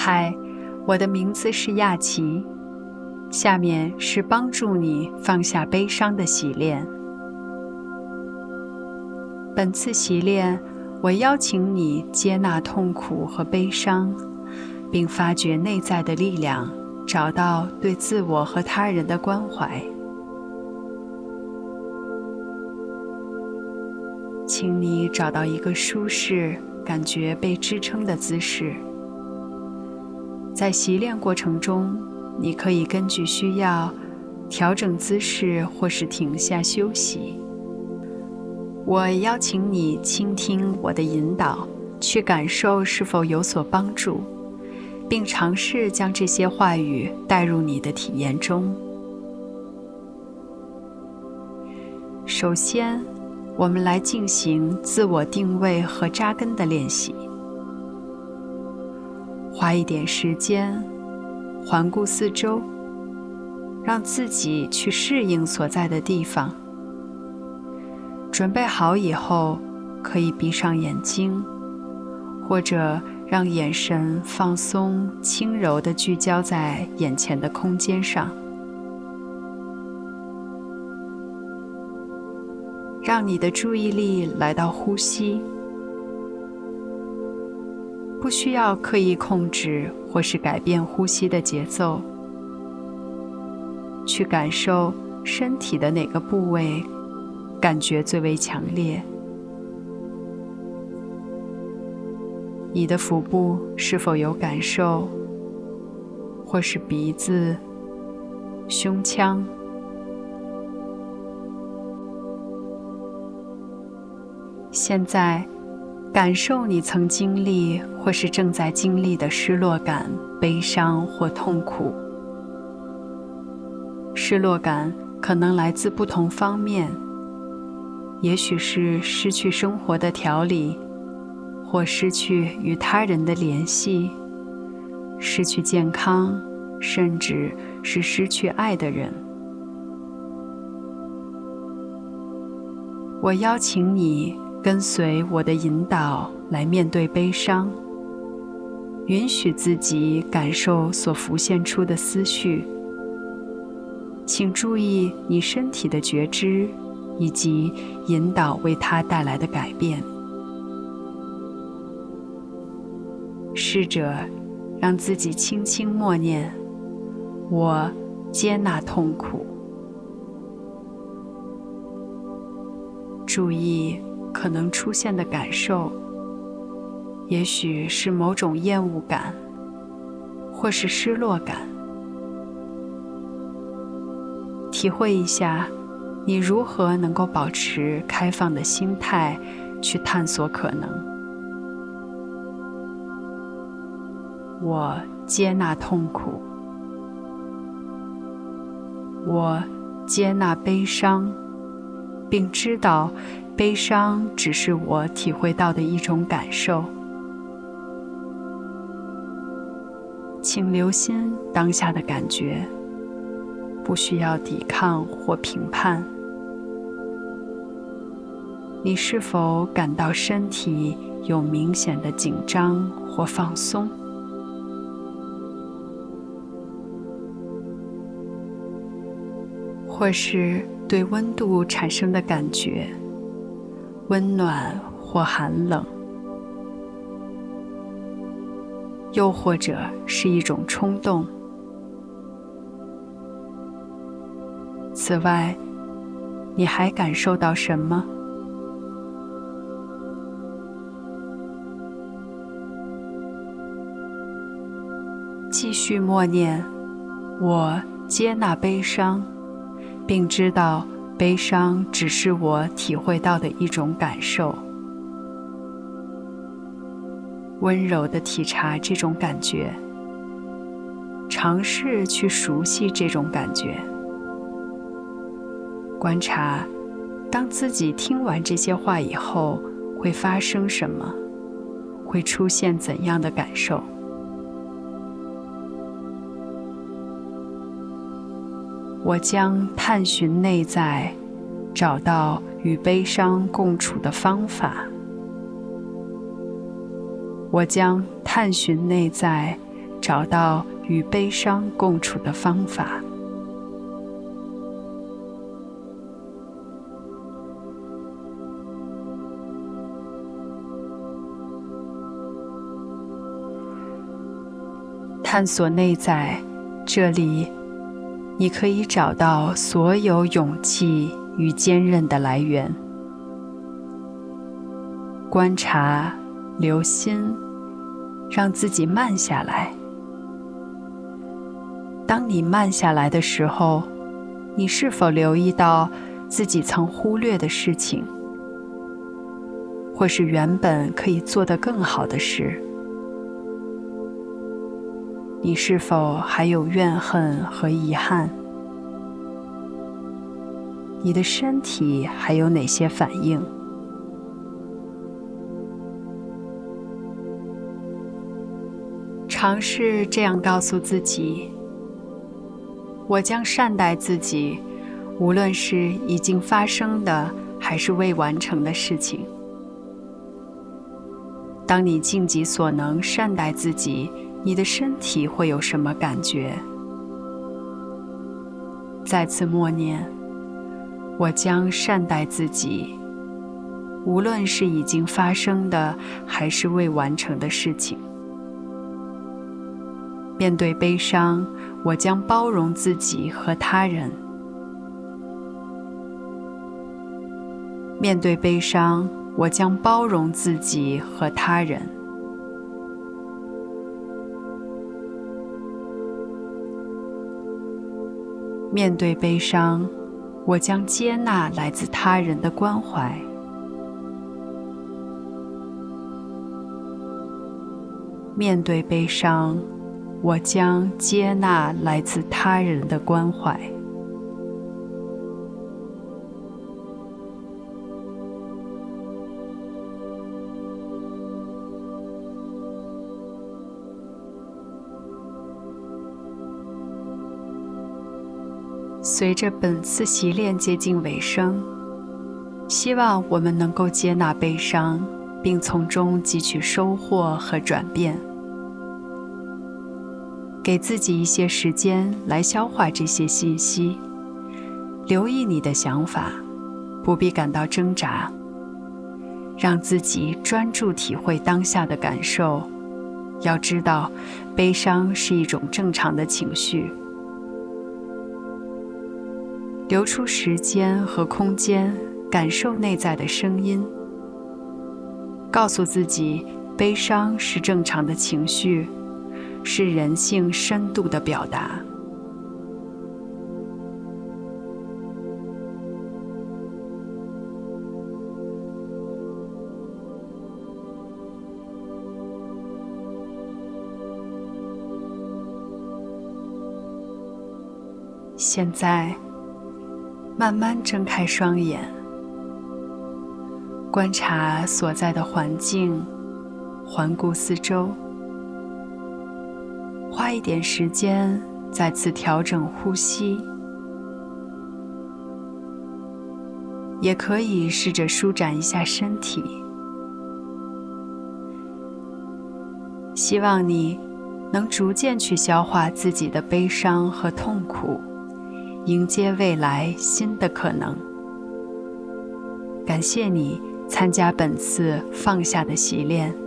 嗨，我的名字是亚琪，下面是帮助你放下悲伤的洗练。本次洗练，我邀请你接纳痛苦和悲伤，并发掘内在的力量，找到对自我和他人的关怀。请你找到一个舒适、感觉被支撑的姿势。在习练过程中，你可以根据需要调整姿势或是停下休息。我邀请你倾听我的引导，去感受是否有所帮助，并尝试将这些话语带入你的体验中。首先，我们来进行自我定位和扎根的练习。花一点时间，环顾四周，让自己去适应所在的地方。准备好以后，可以闭上眼睛，或者让眼神放松、轻柔地聚焦在眼前的空间上。让你的注意力来到呼吸，不需要刻意控制或是改变呼吸的节奏，去感受身体的哪个部位感觉最为强烈。你的腹部是否有感受，或是鼻子、胸腔？现在，感受你曾经历或是正在经历的失落感、悲伤或痛苦。失落感可能来自不同方面，也许是失去生活的条理，或失去与他人的联系，失去健康，甚至是失去爱的人。我邀请你跟随我的引导来面对悲伤，允许自己感受所浮现出的思绪。请注意你身体的觉知，以及引导为它带来的改变。试着让自己轻轻默念：我接纳痛苦。注意可能出现的感受，也许是某种厌恶感，或是失落感。体会一下，你如何能够保持开放的心态，去探索可能。我接纳痛苦，我接纳悲伤，并知道悲伤只是我体会到的一种感受。请留心当下的感觉，不需要抵抗或评判。你是否感到身体有明显的紧张或放松？或是对温度产生的感觉，温暖或寒冷，又或者是一种冲动。此外，你还感受到什么？继续默念：我接纳悲伤，并知道悲伤只是我体会到的一种感受。温柔地体察这种感觉，尝试去熟悉这种感觉。观察，当自己听完这些话以后，会发生什么？会出现怎样的感受？我将探寻内在，找到与悲伤共处的方法。我将探寻内在， 找到与悲伤共处的方法。探索内在，这里你可以找到所有勇气与坚韧的来源。观察，留心，让自己慢下来。当你慢下来的时候，你是否留意到自己曾忽略的事情，或是原本可以做得更好的事？你是否还有怨恨和遗憾？你的身体还有哪些反应？尝试这样告诉自己：我将善待自己，无论是已经发生的还是未完成的事情。当你尽己所能善待自己，你的身体会有什么感觉？再次默念：我将善待自己，无论是已经发生的还是未完成的事情。面对悲伤，我将包容自己和他人。面对悲伤，我将包容自己和他人。面对悲伤，我将接纳来自他人的关怀。面对悲伤，我将接纳来自他人的关怀。随着本次习练接近尾声，希望我们能够接纳悲伤，并从中汲取收获和转变。给自己一些时间来消化这些信息，留意你的想法，不必感到挣扎，让自己专注体会当下的感受。要知道，悲伤是一种正常的情绪。留出时间和空间，感受内在的声音。告诉自己，悲伤是正常的情绪，是人性深度的表达。现在，慢慢睁开双眼，观察所在的环境，环顾四周。花一点时间再次调整呼吸，也可以试着舒展一下身体。希望你能逐渐去消化自己的悲伤和痛苦，迎接未来新的可能。感谢你参加本次放下的习练。